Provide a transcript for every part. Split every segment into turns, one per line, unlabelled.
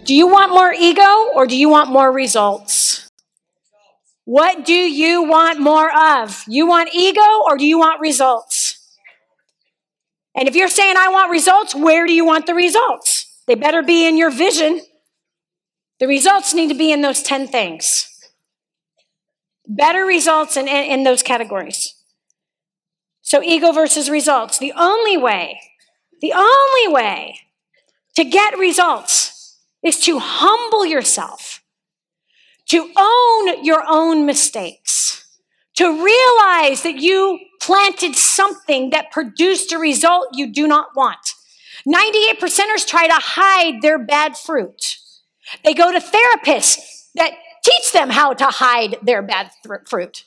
Do you want more ego or do you want more results? What do you want more of? You want ego or do you want results? And if you're saying, I want results, where do you want the results? They better be in your vision. The results need to be in those 10 things. Better results in those categories. So ego versus results. The only way to get results is to humble yourself, to own your own mistakes, to realize that you planted something that produced a result you do not want. 98%ers try to hide their bad fruit. They go to therapists that teach them how to hide their bad fruit.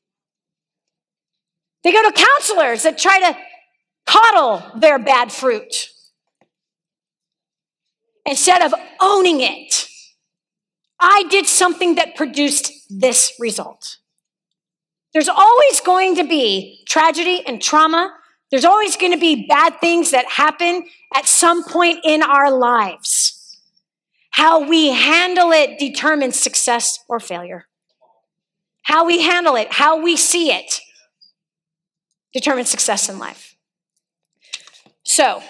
They go to counselors that try to coddle their bad fruit instead of owning it. I did something that produced this result. There's always going to be tragedy and trauma. There's always going to be bad things that happen at some point in our lives. How we handle it determines success or failure. How we handle it, how we see it, determines success in life. So,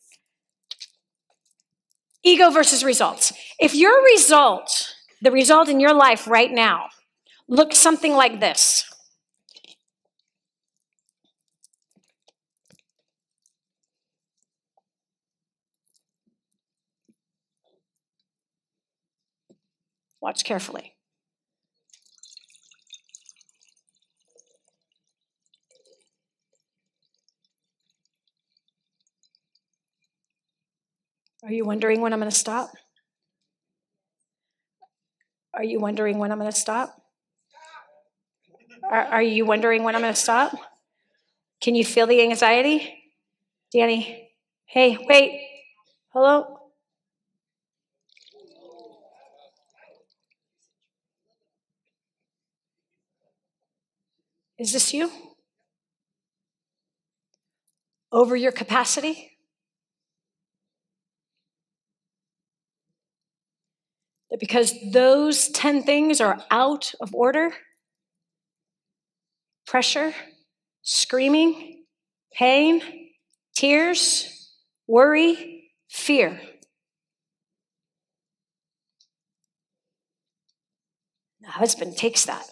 ego versus results. If your result, the result in your life right now, looks something like this. Watch carefully. Are you wondering when I'm going to stop? Are you wondering when I'm going to stop? Are you wondering when I'm going to stop? Can you feel the anxiety? Danny, hey, wait. Hello? Is this you? Over your capacity? That because those 10 things are out of order? Pressure, screaming, pain, tears, worry, fear. The husband takes that,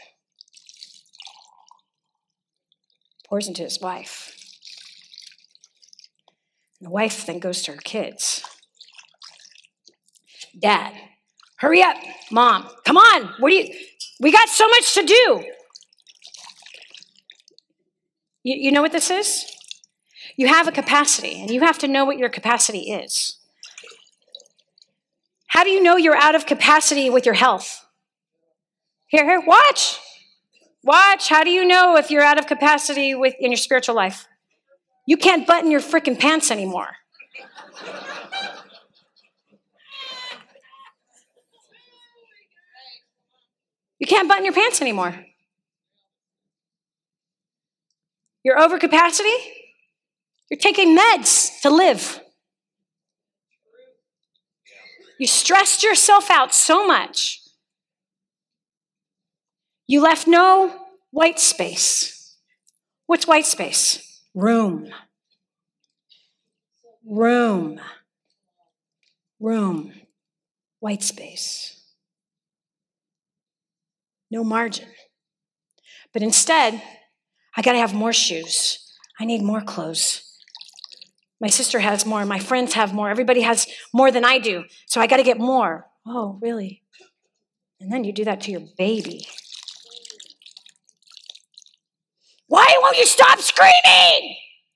pours into his wife. And the wife then goes to her kids. Dad, hurry up. Mom, come on. We got so much to do. You know what this is? You have a capacity, and you have to know what your capacity is. How do you know you're out of capacity with your health? Here, watch. Watch. How do you know if you're out of capacity in your spiritual life? You can't button your freaking pants anymore. You can't button your pants anymore. You're over capacity? You're taking meds to live. You stressed yourself out so much. You left no white space. What's white space? Room. White space. No margin. But instead, I got to have more shoes. I need more clothes. My sister has more. My friends have more. Everybody has more than I do. So I got to get more. Oh, really? And then you do that to your baby. Why won't you stop screaming?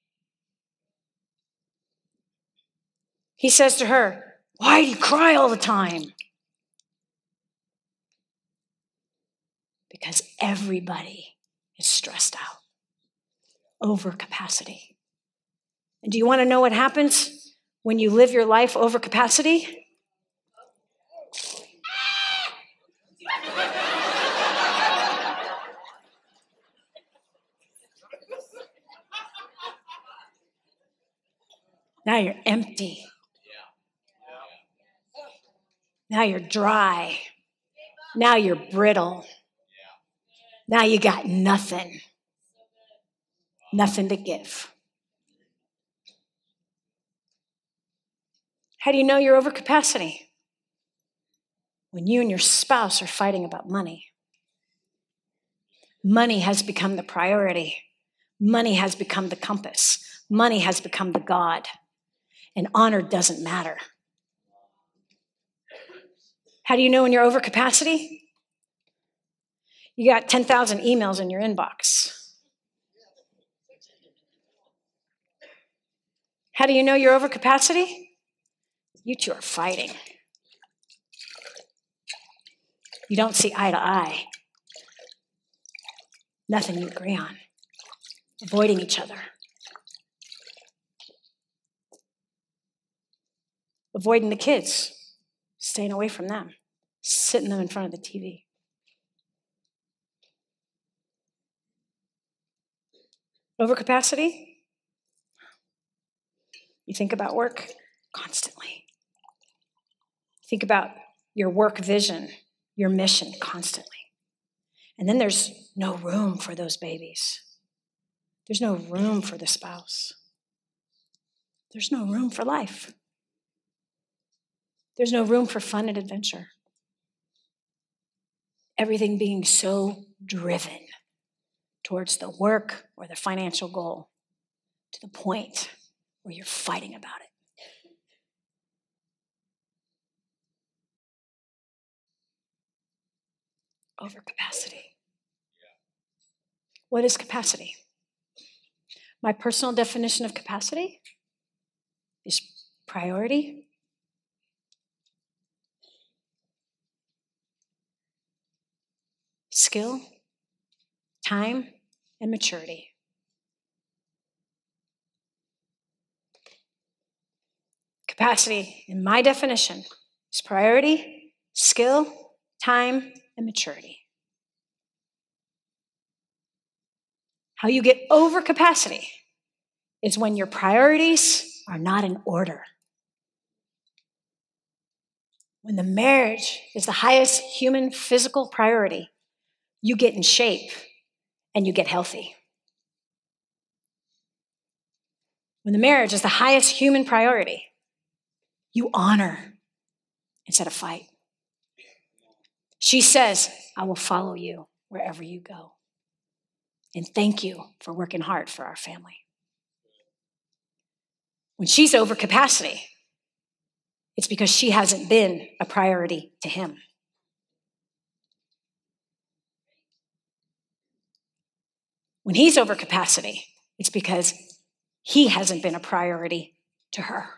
He says to her, why do you cry all the time? Because everybody is stressed out. Over capacity. And do you want to know what happens when you live your life over capacity? Now you're empty. Now you're dry. Now you're brittle. Now you got nothing. Nothing to give. How do you know you're over capacity? When you and your spouse are fighting about money. Money has become the priority. Money has become the compass. Money has become the God. And honor doesn't matter. How do you know when you're over capacity? You got 10,000 emails in your inbox. How do you know you're over capacity? You two are fighting. You don't see eye to eye. Nothing you agree on. Avoiding each other. Avoiding the kids. Staying away from them. Sitting them in front of the TV. Overcapacity? You think about work constantly. Think about your work vision, your mission constantly. And then there's no room for those babies. There's no room for the spouse. There's no room for life. There's no room for fun and adventure. Everything being so driven towards the work or the financial goal to the point where you're fighting about it. Overcapacity. What is capacity? My personal definition of capacity is priority, skill, time, and maturity. Capacity, in my definition, is priority, skill, time, and maturity. How you get over capacity is when your priorities are not in order. When the marriage is the highest human physical priority, you get in shape and you get healthy. When the marriage is the highest human priority, you honor instead of fight. She says, I will follow you wherever you go. And thank you for working hard for our family. When she's over capacity, it's because she hasn't been a priority to him. When he's over capacity, it's because he hasn't been a priority to her.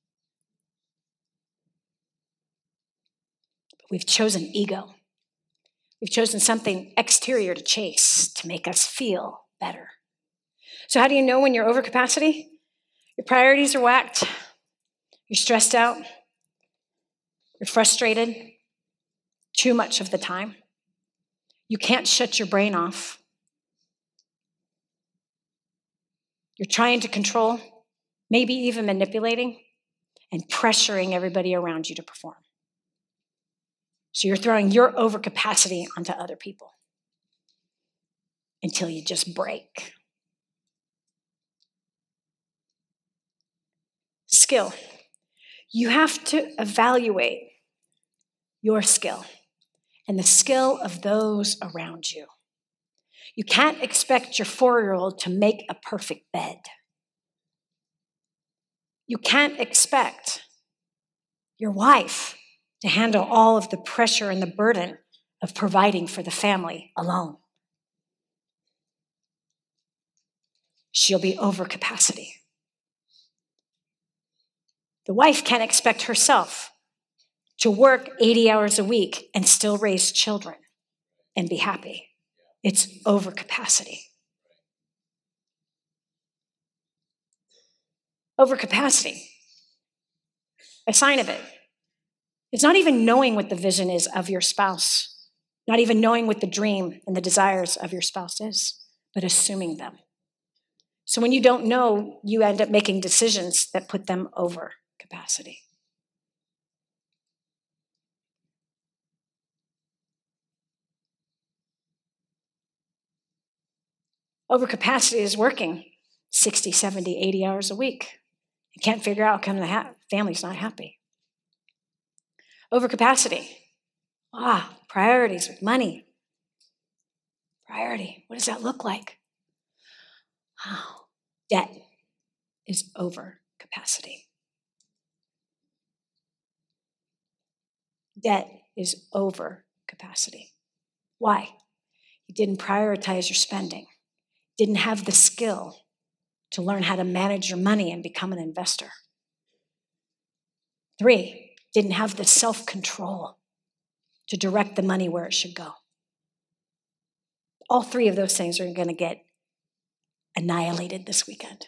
But we've chosen ego. We've chosen something exterior to chase to make us feel better. So how do you know when you're over capacity? Your priorities are whacked. You're stressed out. You're frustrated too much of the time. You can't shut your brain off. You're trying to control, maybe even manipulating, and pressuring everybody around you to perform. So you're throwing your overcapacity onto other people until you just break. Skill. You have to evaluate your skill and the skill of those around you. You can't expect your 4-year-old to make a perfect bed. You can't expect your wife to handle all of the pressure and the burden of providing for the family alone. She'll be over capacity. The wife can't expect herself to work 80 hours a week and still raise children and be happy. It's over capacity. Over capacity. A sign of it. It's not even knowing what the vision is of your spouse, not even knowing what the dream and the desires of your spouse is, but assuming them. So when you don't know, you end up making decisions that put them over capacity. Overcapacity is working 60, 70, 80 hours a week. You can't figure out how come the family's not happy. Overcapacity. Priorities with money. Priority. What does that look like? Debt is overcapacity. Debt is overcapacity. Why? You didn't prioritize your spending. Didn't have the skill to learn how to manage your money and become an investor. 3, didn't have the self-control to direct the money where it should go. All 3 of those things are going to get annihilated this weekend.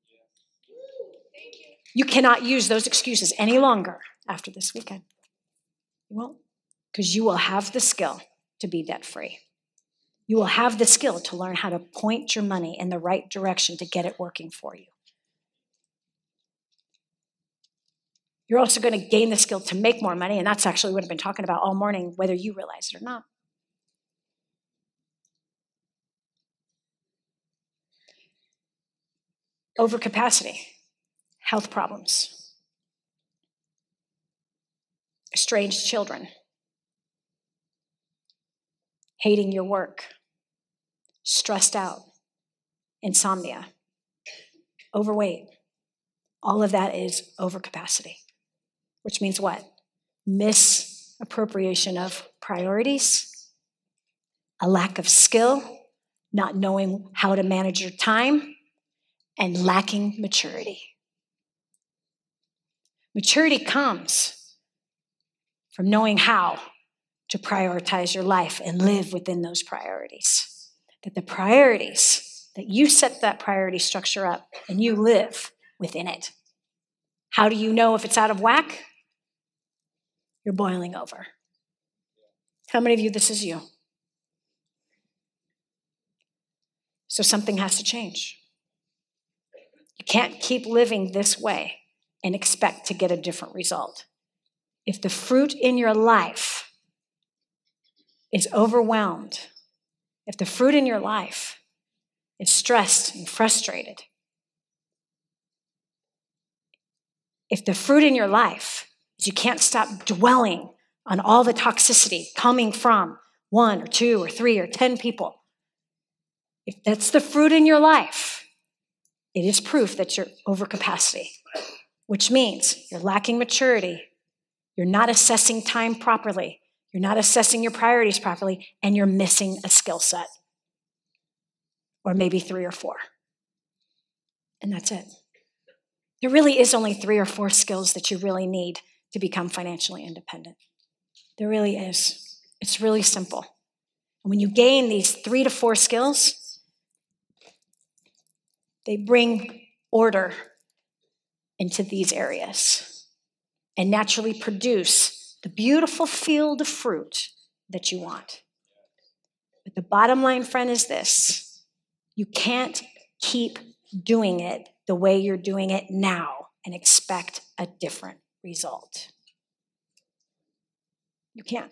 You cannot use those excuses any longer after this weekend. You won't, because you will have the skill to be debt-free. You will have the skill to learn how to point your money in the right direction to get it working for you. You're also going to gain the skill to make more money, and that's actually what I've been talking about all morning, whether you realize it or not. Overcapacity, health problems, estranged children, hating your work, stressed out, insomnia, overweight. All of that is overcapacity, which means what? Misappropriation of priorities, a lack of skill, not knowing how to manage your time, and lacking maturity. Maturity comes from knowing how to prioritize your life and live within those priorities. That the priorities, that you set that priority structure up and you live within it. How do you know if it's out of whack? You're boiling over. How many of you, this is you? So something has to change. You can't keep living this way and expect to get a different result. If the fruit in your life is overwhelmed, if the fruit in your life is stressed and frustrated, if the fruit in your life is you can't stop dwelling on all the toxicity coming from 1 or 2 or 3 or 10 people, if that's the fruit in your life, it is proof that you're overcapacity, which means you're lacking maturity, you're not assessing time properly, you're not assessing your priorities properly, and you're missing a skill set. Or maybe 3 or 4. And that's it. There really is only 3 or 4 skills that you really need to become financially independent. There really is. It's really simple. And when you gain these 3 to 4 skills, they bring order into these areas and naturally produce the beautiful field of fruit that you want. But the bottom line, friend, is this. You can't keep doing it the way you're doing it now and expect a different result. You can't.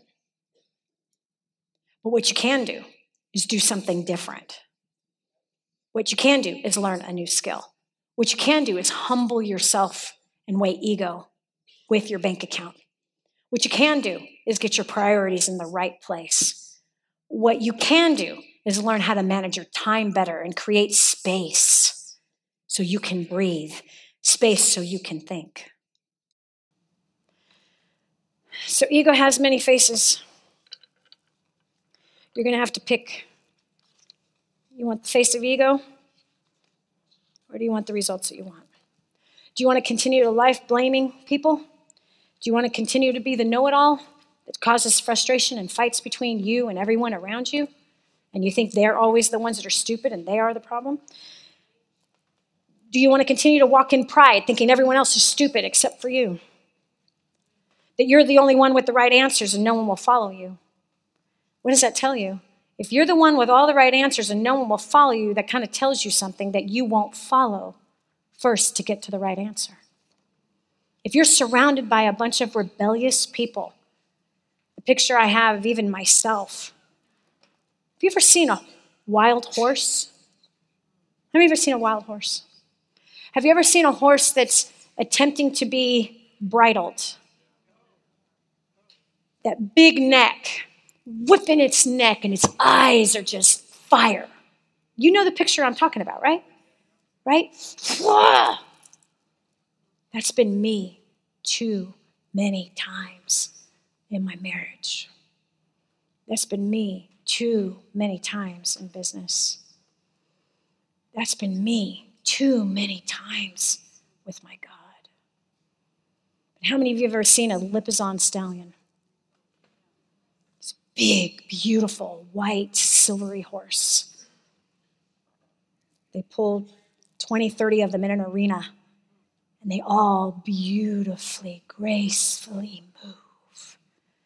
But what you can do is do something different. What you can do is learn a new skill. What you can do is humble yourself and weigh ego with your bank account. What you can do is get your priorities in the right place. What you can do is learn how to manage your time better and create space so you can breathe, space so you can think. So ego has many faces. You're going to have to pick. You want the face of ego? Or do you want the results that you want? Do you want to continue to life blaming people? Do you want to continue to be the know-it-all that causes frustration and fights between you and everyone around you? And you think they're always the ones that are stupid and they are the problem? Do you want to continue to walk in pride, thinking everyone else is stupid except for you? That you're the only one with the right answers and no one will follow you? What does that tell you? If you're the one with all the right answers and no one will follow you, that kind of tells you something that you won't follow first to get to the right answer. If you're surrounded by a bunch of rebellious people, the picture I have of even myself, have you ever seen a wild horse? Have you ever seen a wild horse? Have you ever seen a horse that's attempting to be bridled? That big neck, whipping its neck, and its eyes are just fire. You know the picture I'm talking about, right? Right? That's been me too many times in my marriage. That's been me too many times in business. That's been me too many times with my God. But how many of you have ever seen a Lipizzan stallion? It's a big, beautiful, white, silvery horse. They pull 20, 30 of them in an arena, and they all beautifully, gracefully move.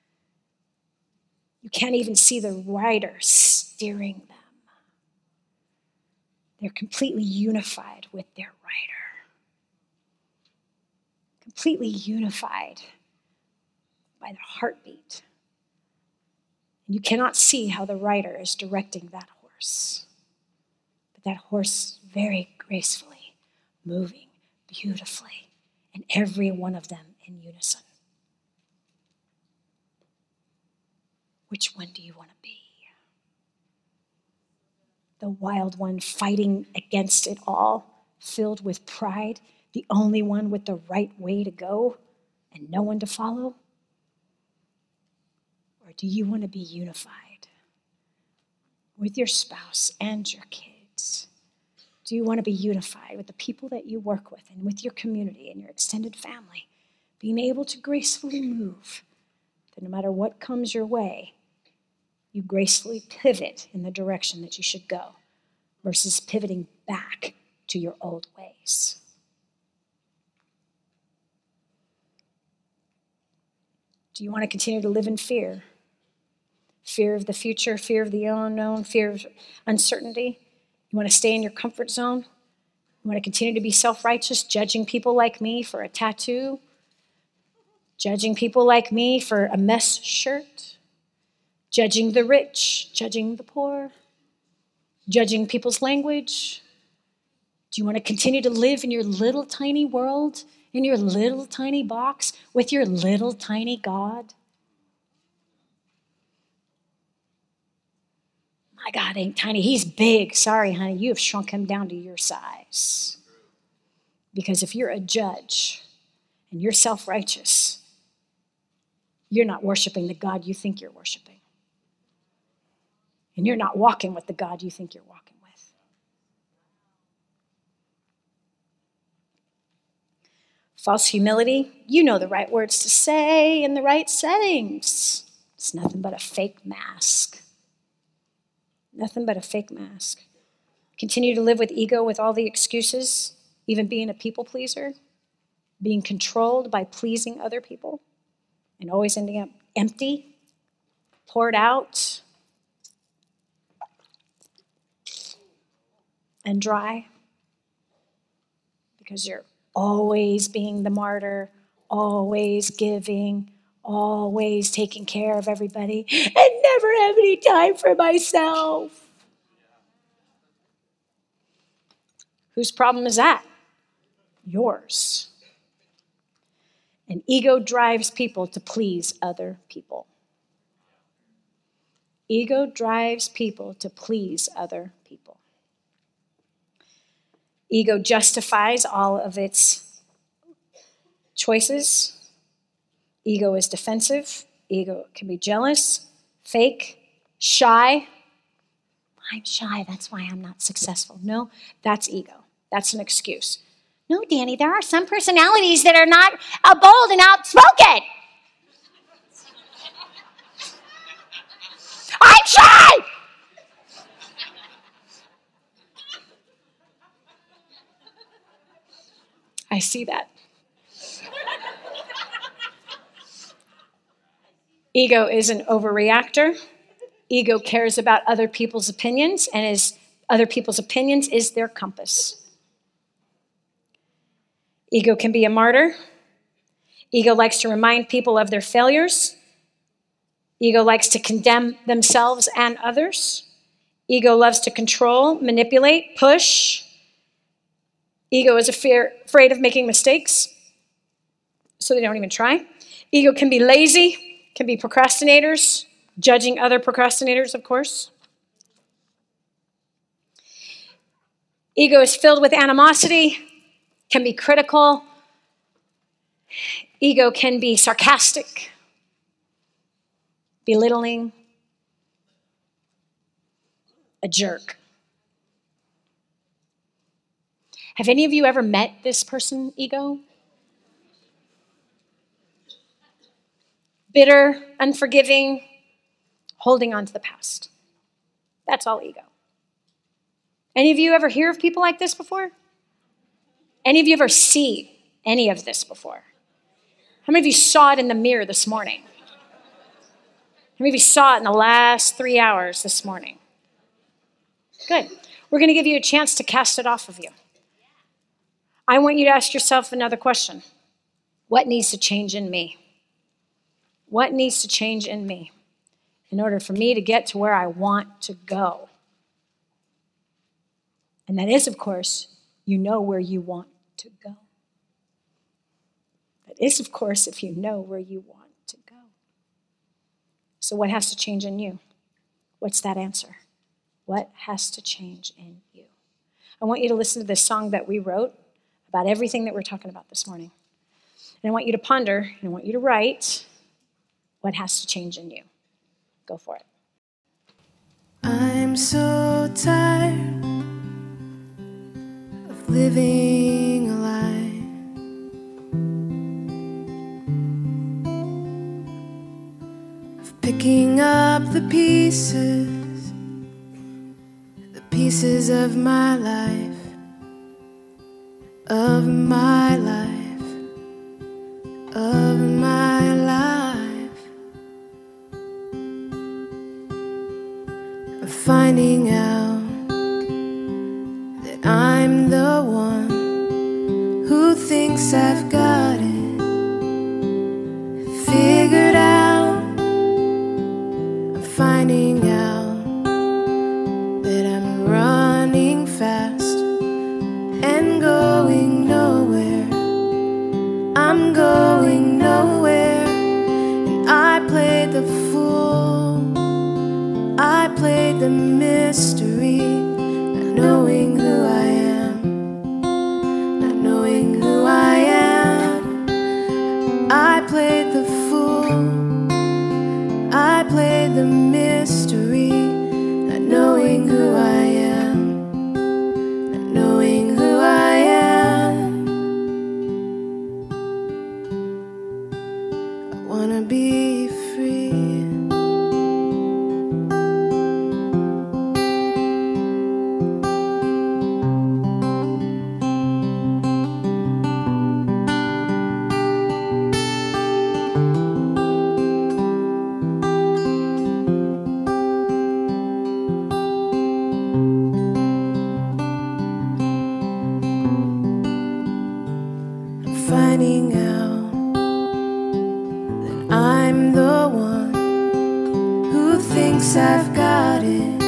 You can't even see the rider steering them. They're completely unified with their rider. Completely unified by their heartbeat. And you cannot see how the rider is directing that horse. But that horse very gracefully, moving beautifully, and every one of them in unison. Which one do you want to be? The wild one fighting against it all, filled with pride, the only one with the right way to go and no one to follow? Or do you want to be unified with your spouse and your kids? Do you want to be unified with the people that you work with and with your community and your extended family? Being able to gracefully move, that no matter what comes your way, you gracefully pivot in the direction that you should go versus pivoting back to your old ways. Do you want to continue to live in fear? Fear of the future, fear of the unknown, fear of uncertainty? You want to stay in your comfort zone? You want to continue to be self-righteous, judging people like me for a tattoo? Judging people like me for a mess shirt? Judging the rich, judging the poor, judging people's language? Do you want to continue to live in your little tiny world, in your little tiny box, with your little tiny God? My God ain't tiny, he's big. Sorry, honey, you have shrunk him down to your size. Because if you're a judge and you're self-righteous, you're not worshiping the God you think you're worshiping. And you're not walking with the God you think you're walking with. False humility, you know the right words to say in the right settings. It's nothing but a fake mask. Nothing but a fake mask. Continue to live with ego with all the excuses, even being a people pleaser, being controlled by pleasing other people, and always ending up empty, poured out, and dry, because you're always being the martyr, always giving, always taking care of everybody, and never have any time for myself. Whose problem is that? Yours. And ego drives people to please other people. Ego drives people to please other people. Ego justifies all of its choices. Ego is defensive. Ego can be jealous, fake, shy. I'm shy, that's why I'm not successful. No, that's ego. That's an excuse. No, Danny, there are some personalities that are not bold and outspoken. I'm shy! I see that. Ego is an overreactor. Ego cares about other people's opinions, and other people's opinions is their compass. Ego can be a martyr. Ego likes to remind people of their failures. Ego likes to condemn themselves and others. Ego loves to control, manipulate, push, Ego is afraid of making mistakes, so they don't even try. Ego can be lazy, can be procrastinators, judging other procrastinators, of course. Ego is filled with animosity, can be critical. Ego can be sarcastic, belittling, a jerk. Have any of you ever met this person, ego? Bitter, unforgiving, holding on to the past. That's all ego. Any of you ever hear of people like this before? Any of you ever see any of this before? How many of you saw it in the mirror this morning? How many of you saw it in the last 3 hours this morning? Good. We're going to give you a chance to cast it off of you. I want you to ask yourself another question. What needs to change in me? What needs to change in me in order for me to get to where I want to go? And that is, of course, you know where you want to go. That is, of course, if you know where you want to go. So what has to change in you? What's that answer? What has to change in you? I want you to listen to this song that we wrote about everything that we're talking about this morning. And I want you to ponder, and I want you to write what has to change in you. Go for it.
I'm so tired of living a lie. Of picking up the pieces of my life, of my life, of my life, of finding out that I'm the one who thinks I've got it figured out. I'm finding out that I'm running fast and going nowhere. I'm going nowhere. And I played the fool, I played the mystery, not knowing who I am, not knowing who I am. I played the fool, I played the mystery, not knowing who I am, not knowing who I am. I wanna be free. Finding out that I'm the one who thinks I've got it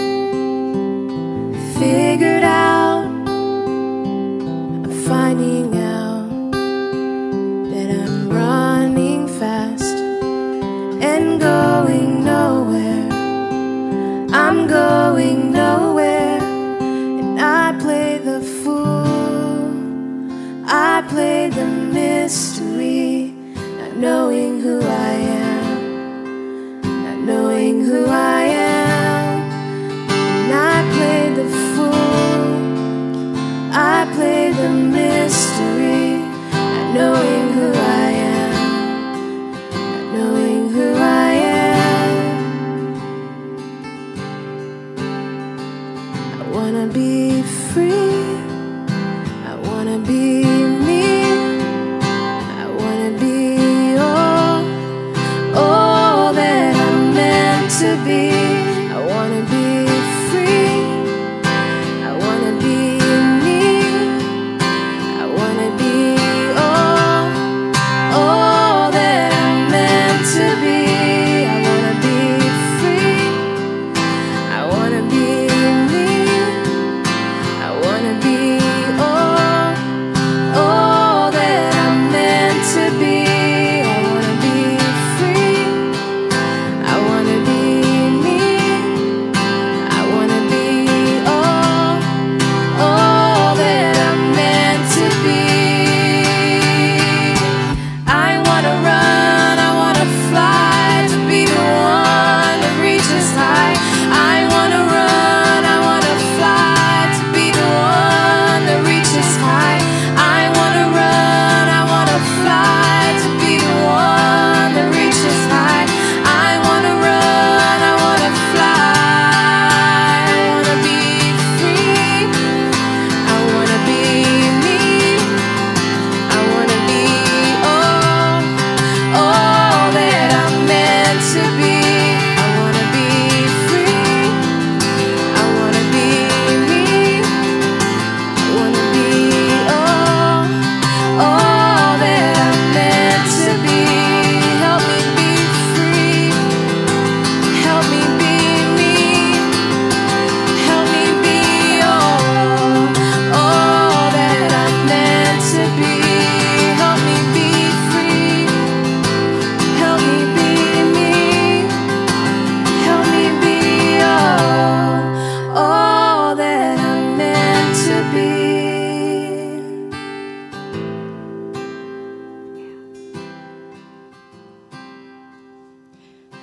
figured out. I'm finding out that I'm running fast and going nowhere. I'm going nowhere. And I play the fool, I play the mystery, not knowing who I am, not knowing who I am. And I play the fool, I play the mystery, not knowing who I am, not knowing who I am. I wanna be free, I wanna be me, I wanna be all that I'm meant to be. I wanna be free, I wanna be me, I wanna be all that I'm meant to be. I wanna be free, I wanna be me, I wanna be all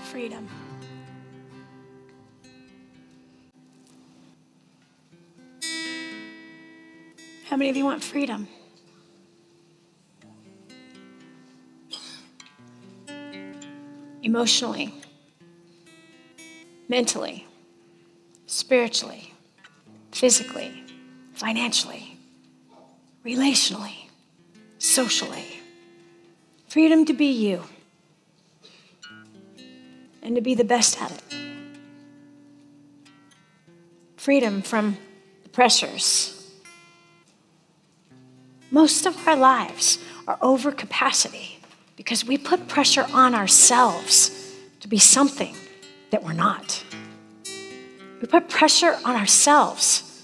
freedom? How many of you want freedom? Emotionally, mentally, spiritually, physically, financially, relationally, socially. Freedom to be you and to be the best at it. Freedom from the pressures. Most of our lives are over capacity because we put pressure on ourselves to be something that we're not. We put pressure on ourselves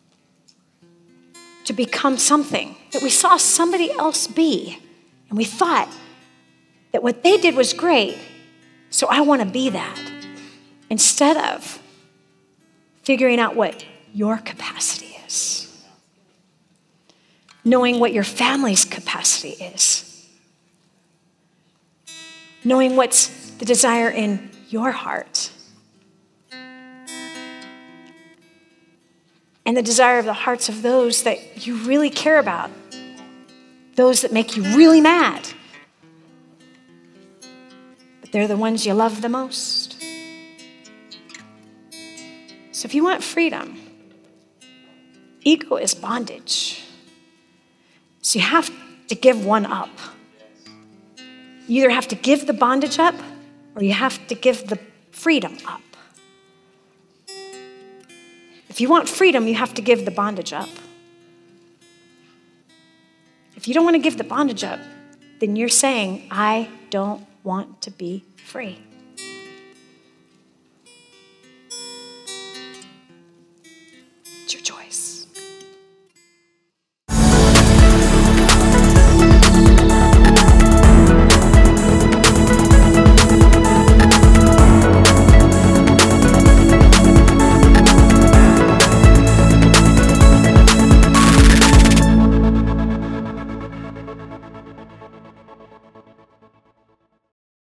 to become something that we saw somebody else be. And we thought that what they did was great, so I want to be that. Instead of figuring out what your capacity is. Knowing what your family's capacity is. Knowing what's the desire in your heart. And the desire of the hearts of those that you really care about. Those that make you really mad. But they're the ones you love the most. So if you want freedom, ego is bondage. So you have to give one up. You either have to give the bondage up or you have to give the freedom up. If you want freedom, you have to give the bondage up. If you don't want to give the bondage up, then you're saying, I don't want to be free.